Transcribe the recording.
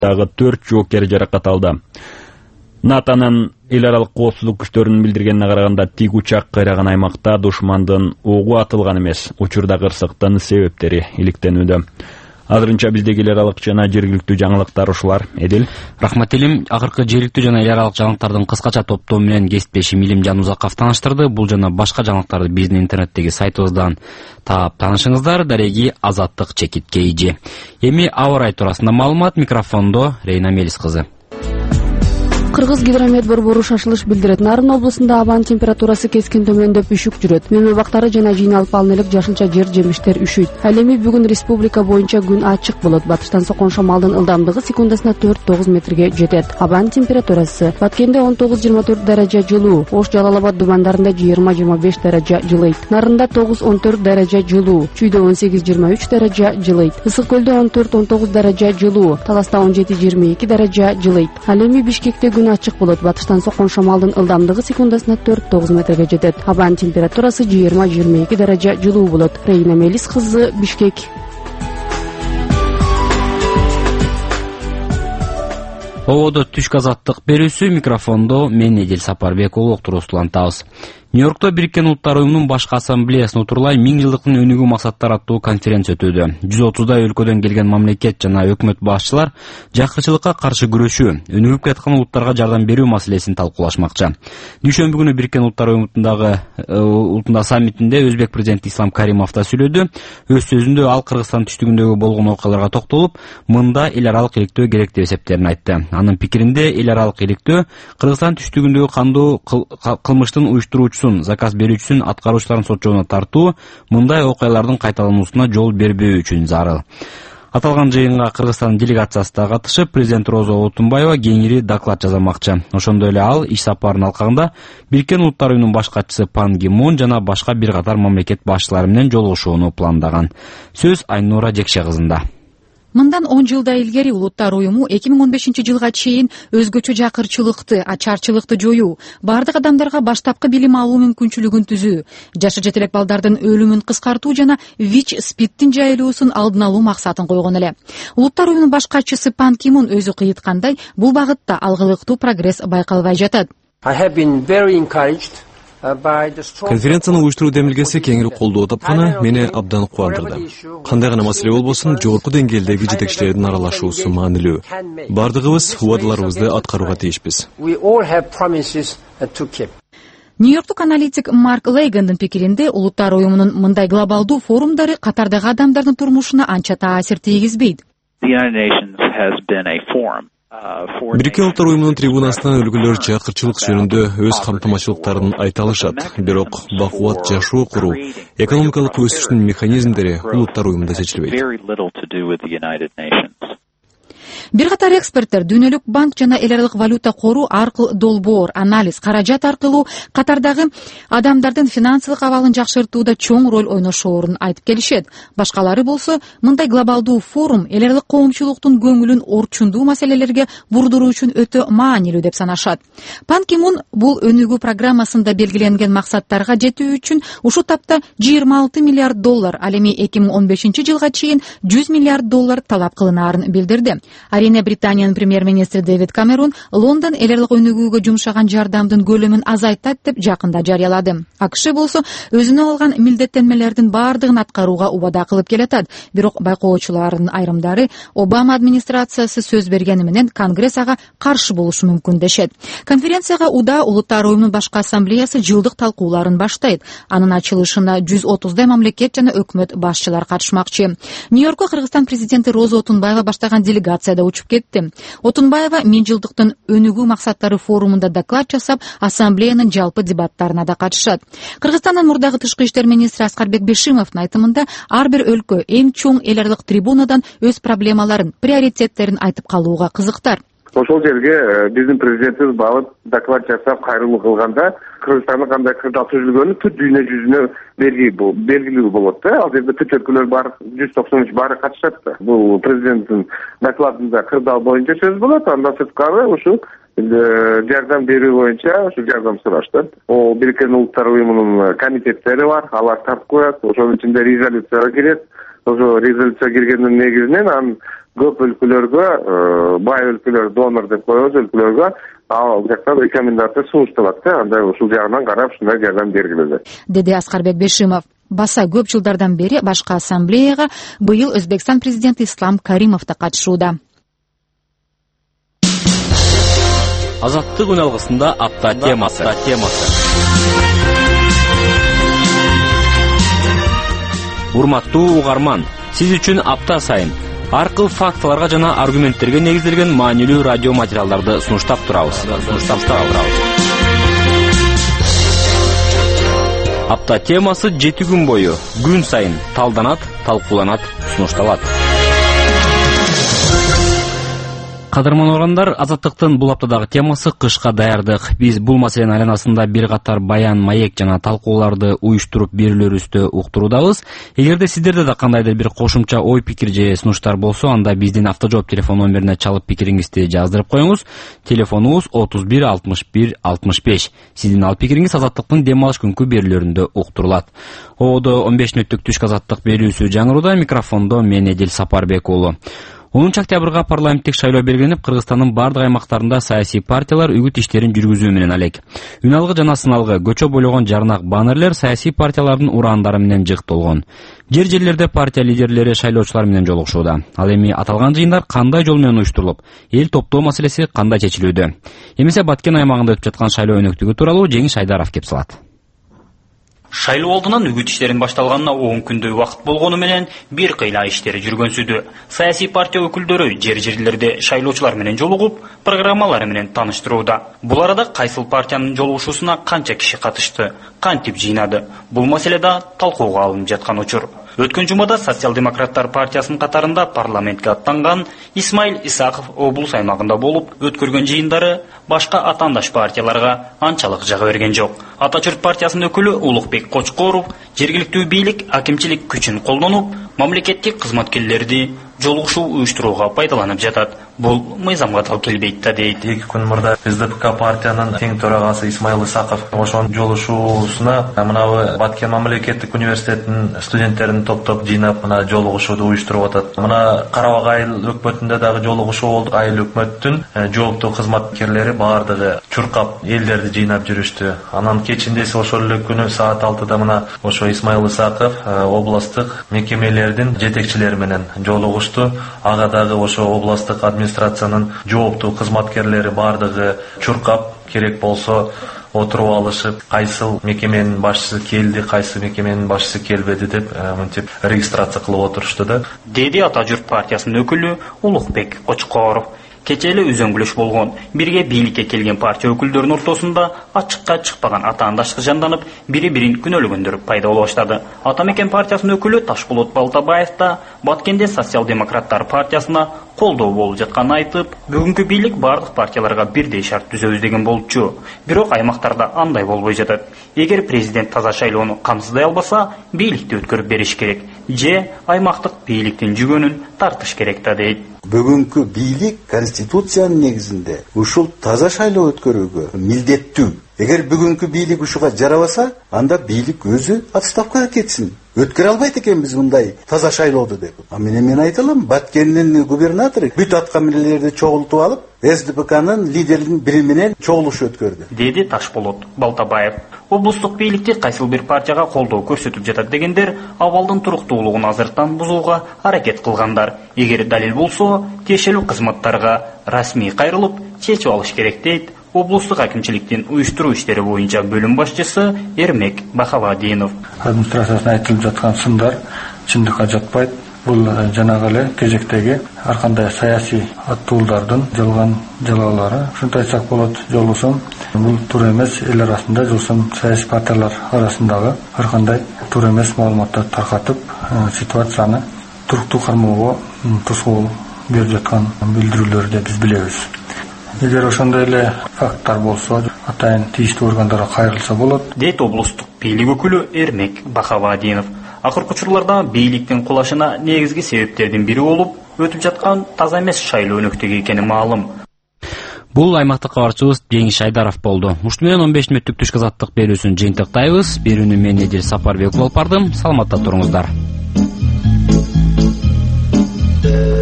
дагы 4 жоокер жаракат алды. НАТОнун эл аралык коопсуздук күчтөрүнүн билдиргенине караганда тик учак кыйраган аймакта душмандын угу атылган эмес. Учурда кырсыктын себептери иликтенүүдө. Азырынча биздеги эл аралык жана жергиликтүү жаңылыктар ушулар. Эдил. Рахмат Элим. Акыркы жергиликтүү жана эл аралык жаңылыктардын кыскача топтому менен кесиптешим Илим Жанузаков тааныштырды. Бул жана башка жаңылыктарды биздин интернеттеги сайтыбыздан таап таанышыңыздар. Дареги Азаттык Чекиткейжи. Эми аба ырайы туурасында маалымат. Микрофондо Рейна Мелис кызы. Кыргыз гидромет борбору шашылыш билдирет. Нарын облусунда абанын температурасы кескин төмөндөп үшүк жүрөт. Мөмө бактары жана жыйналып алын элек жашылча жер жемиштер үшүйт. Ал эми бүгүн республика боюнча күн ачык болот. Батыштан сокон шамалдын ылдамдыгы секундасына 4-9 метрге жетет. Абанын температурасы Баткенде 19-24 даража жылуу, Ош Жалал-Абад дубандарында 20-25 даража жылыйт. Нарында 9-14 даража жылуу, Чүйдө 18-23 даража жылыйт. Ысык көлдө 14-19 даража жылуу, Таласта 17-22 даража жылыйт. Ал эми Бишкекте күн ачык болот. Батыштан сокон шамалдын ылдамдыгы секундасына 4-9 метрге жетет. Абанын температурасы 20-22 даража жылуу болот. Рейна Мелис кызы, Бишкек. Ободо түшкү азаттык берүүсү. Микрофондо мен Эдил Сапарбек улуктуруулантабыз. Нью-Йоркто Бириккен Улуттар уюмунун башкы ассамблеясына отурлай 1000 жылдыктын өнүгүү максаттары аттуу конференция өтүүдө. 130дай өлкөдөн келген мамлекет жана өкмөт башчылар жакырчылыкка каршы күрөшүү, өнүгүп жаткан улуттарга жардам берүү маселесин талкуулашмакчы. Дүйшөмбү күнү Бириккен Улуттар уюмунда саммитинде Өзбек президенти Ислам Каримов да сүйлөдү. Өз сөзүндө ал Кыргызстан түштүгүндөгү болгон окуяларга токтолуп, мында эл аралык иликтөө керек деп эсептерин айтты. Анын пикиринде эл аралык иликтөө Кыргызстан түштүгүндөгү кандуу кылмыштын уюштуруучусун, заказ берүүчүсүн, аткаруучуларын сот жообуна тартуу, мындай окуялардын кайталануусуна жол бербөө үчүн зарыл. Аталган жыйынга Кыргызстан делегациясы да катышып, президент Роза Отунбаева кеңири доклад жазамакчы. Ошондой эле ал иш сапарынын алкагында Бириккен Улуттар уюмунун баш катчысы Пан Ги Мун жана башка бир катар мамлекет башчылары менен жолугушууну пландаган. Сөз Айнура Жекше кызында. Мындан 10 жылда илгери Улуттар уюму 2015 жылга чейин өзгөчө жакырчылыкты, ачарчылыкты жоюу, бардык адамдарга баштапкы билим алуу мүмкүнчүлүгүн түзүү, жашы жетелек балдардын өлүмүн кыскартуу жана ВИЧ-СПИДтин жайылуусун алдын алуу максатын койгон эле. Улуттар уюмунун баш катчысы Пан Ки Мун өзү кыйыткандай, бул багытта алгылыктуу прогресс байкалбай жатат. Конференцияны уюштуруу демилгеси кеңири колдоо тапканы мени абдан кубандырды. Кандай гана маселе болбосун, жогорку деңгээлдеги жетекчилердин аралашуусу маанилүү. Бардыгыбыз убадаларыбызды аткарууга тийишпиз. Нью-Йорктук аналитик Марк Лейгандын пикиринде, Улуттар уюмунун мындай глобалдуу форумдары катардагы адамдардын турмушуна анча таасир тийгизбейт. Бириккен Улуттар уюмунун трибунасынан өлкөлөр жакырчылык жөнүндө өз камтамашчылыктарын айта алышат. Бирок бакубат жашоо куруу, экономикалык өсүштүн механизмдери Улуттар уюмунда чечилбейт. Бир катар эксперттер Дүйнөлүк банк жана эл аралык валюта кору аркылуу долбоор, анализ, каражат аркылуу катардагы адамдардын финансылык абалын жакшыртууда чоң роль ойношоорун айтып келишет. Башкалары болсо, мындай глобалдуу форум эл аралык коомчулуктун көңүлүн орчундуу маселелерге бурдуруу үчүн өтө маанилүү деп санашат. Пан Ки Мун бул өнүгүү программасында белгиленген максаттарга жетүү үчүн ушул тапта $26 миллиард, ал эми 2015 жылга чейин $100 миллиард талап кылынаарын билдирди. Арине Британиянын премьер-министри Дэвид Камерун Лондон эл аралык өнүгүүгө жумшаган жардамдын көлөмүн азайтат деп жакында жарыялады. АКШ болсо өзүнө алган милдеттенмелердин бардыгын аткарууга убада кылып келатат. Бирок байкоочулардын айрымдары Обама администрациясы сөз бергени менен Конгресс ага каршы болушу мүмкүн дешет. Конференцияга УДА Улуттар уюмунун башкы ассамблеясы жылдык талкууларын баштайт. Анын ачылышына 130дай мамлекет жана өкмөт башчылары катышмакчы. Нью-Йоркко Кыргызстан президенти Роза Отунбаева баштаган делегация учуп кетти. Отунбаева 1000 жылдыктын өнүгүү максаттары форумунда доклад жасап, ассамблеянын жалпы дебаттарына да катышат. Кыргызстандын мурдагы тышкы иштер министри Аскарбек Бешимовдун айтымында, ар бир өлкө эң чоң эл аралык трибунадан өз проблемаларын, приоритеттерин айтып калууга кызыктар. Ошол жерге биздин президентибиз барып доклад жасап кайрылуу кылганда Кыргызстандын кандай кырдаал түзүлгөнү бүт дүйнө жүзүнө белгилүү болот да. Ал жерде бүт өлкөлөр бар, 193 баары катышат да. Бул президенттин докладында кырдаал боюнча сөз болот, андан сырткары ушул жардам берүү боюнча ушул жардам сурашты. О Бириккен Улуттар уюмунун комитеттери бар, алар тартып коет, ошонун ичинде резолюцияга кирет. ошо резолюция киргендин негизинен анын көп өлкөлөргө, бай өлкөлөр, донор деп коебуз өлкөлөргө ал жактан рекомендация сунушталат да, андай ушул жагынан карап ушундай жардам бергиле деди Аскарбек Бешимов. Баса көп жылдардан бери башкы ассамблеяга быйыл Өзбекстан президенти Ислам Каримов да катышууда. Азаттык үн алгысында апта темасы. Урматтуу угарман, сиз үчүн апта сайын ар кыл фактыларга жана аргументтерге негизделген маанилүү радио материалдарды сунуштап турабыз. Апта темасы 7 күн бою күн сайын талданат, талкууланат, сунушталат. Кадырман угармандар, Азаттыктын бул аптадагы темасы кышка даярдык. Биз бул маселенин айланасында бир катар баян, маек жана талкууларды уюштуруп берүүлөрүбүздү уктуруудабыз. Эгерде сиздерде да кандайдыр бир кошумча ой пикир же сунуштар болсо, анда биздин автожоп телефон номерине чалып пикириңизди жаздырып коюңуз. Телефонубуз 31 61 65. Сиздин ал пикириңиз Азаттыктын дем алыш күнкү берүүлөрүндө уктурулат. Одо 15 мүнөттүк түшкү Азаттык берүүсү жаңырууда, микрофондо мен Эдил Сапарбек уулу. 10 октябрга парламенттик шайлоо белгиленип, Кыргызстандын бардык аймактарында саясий партиялар үгүт иштерин жүргүзүү менен алек. Үн алгы жана сыналгы көчө бойлогон жарнак баннерлер саясий партиялардын урандары менен жыктолгон. Жерлерде партия лидерлери шайлоочулар менен жолугушууда. Ал эми аталган жыйындар кандай жол менен уюштурулуп, эл топтоо маселеси кандай чечилүүдө? Эмесе Баткен аймагында өтүп жаткан шайлоо өнөктүгү тууралуу Жеңиш Айдаров кеп салат. Шайлоо алдынан үгүт иштерин башталганына 10 күндөй убакыт болгону менен бир кыйла иштери жүргөнсүдү. Саясий партия өкүлдөрү жерлерде шайлоочулар менен жолугуп, программалары менен тааныштырууда. Бул арада кайсыл партиянын жолугушуусуна канча киши катышты, кантип жыйнады? Бул маселеде талкууга алынып жаткан учур. Өткөн жумада Социал-демократтар партиясынын катарында парламентке аттанган Исмаил Исаков облус аймагында болуп, өткөргөн жыйындары башка атаандаш партияларга анчалык жага берген жок. Атачүрт партиясынын өкүлү Улукбек Кочкоров жергиликтүү бийлик акимчилик күчүн колдонуп, мамлекеттик кызматкерлерди жолугушуу уюштурууга пайдаланып жатат. Бул мыйзамга тал келбейт да дейт. 2 күн мурда СДПК партиянын тең төрагасы Исмаил Исаков ошонун жолугушуусуна мынабы Баткен мамлекеттик университетинин студенттерин топтоп жыйнап мына жолугушууну уюштуруп атат. Мына Карабак айыл өкмөтүндө дагы жолугушуу болду. Айыл өкмөттүн жооптуу кызматкерлери баардыгы чуркап элдерди жыйнап жүрүштү. Анан кечиндеси ошол эле күнү саат 6-да мына ошо Исмаил Исаков областтык мекемелердин жетекчилери менен жолугушту. Ага дагы ошо областтык администрациянын жооптуу кызматкерлери баардыгы чуркап, керек болсо отуруп алышып, кайсыл мекеменин башчысы келди, кайсы мекеменин башчысы келбеди деп мынтип регистрация кылып отурушту да. Деди Ата журт партиясынын өкүлү Улукбек Кочкоров. Кече эле үзөңгүлөш болгон. Бирге бийликке келген партия өкүлдөрүнүн ортосунда ачыкка чыкпаган атаандаштык жанданып, бири-бирин күнөөлөгөндөр пайда боло баштады. Ата мекен партиясынын өкүлү Ташболот Балтабаев да Баткенде Социал-демократтар партиясына колдоо болуп жатканын айтып, бүгүнкү бийлик бардык партияларга бирдей шарт түзөбүз деген болчу. Бирок аймактарда андай болбой жатат. Эгер президент таза шайлоону камсыздай албаса, бийликти өткөрүп бериш керек же аймактык бийликтин жүгөнүн тартыш керек да дейт. Бүгүнкү бийлик конституциянын негизинде ушул таза шайлоо өткөрүүгө милдеттүү. Эгер бүгүнкү бийлик ушуга жарабаса, анда бийлик өзү отставкага кетсин. Өткөрө албайт экенбиз мындай таза шайлоодо деп. Мен айталам, Баткендин губернатору бүт аткаминерлерди чогултуп алып, СДПКнын лидеринин бири менен чогулуш өткөрдү. Деди Ташболот Балтабаев. Облустук бийликти кайсыл бир партияга колдоо көрсөтүп жатат дегендер абалдын туруктуулугун азыртан бузууга аракет кылгандар. Эгер далил болсо, тиешелүү кызматтарга расмий кайрылып, чечип алыш керек дейт облустук акимчиликтин уюштуруу иштери боюнча бөлүм башчысы Эрмек Бахавадинов. Администрациясына айтылып жаткан сындар чындыкка жатпайт. Бул жанагы эле кезектеги ар кандай саясий аттуулдардын жалган жалалары. Ушинтип айтсак болот, жолусум бул туура эмес, эл арасында жолусум саясий партиялар арасындагы ар кандай туура эмес маалыматтарды таркатып, ситуацияны туруктуу кармоого тосгоол берип жаткан билдирүүлөрдү биз билебиз. Эгер ошондой эле факттар болсо, атайын тийиштүү органдарга кайрылса болот, дейт облустук бийлик өкүлү Эрмек Бахавадинов. Акыркы учурларда бийликтин кулашына негизги себептердин бири болуп, өтүп жаткан таза эмес шайлоо өнөктүгү экени маалым. Бул аймактык кабарчыбыз Жеңиш Айдаров болду. Ушуну менен 15 мүнөттүк түшкү азаттык берүүсүн жыйынтыктайбыз. Берүүнү мен Эдил Сапарбек алып бардым. Саламатта туруңуздар. Риет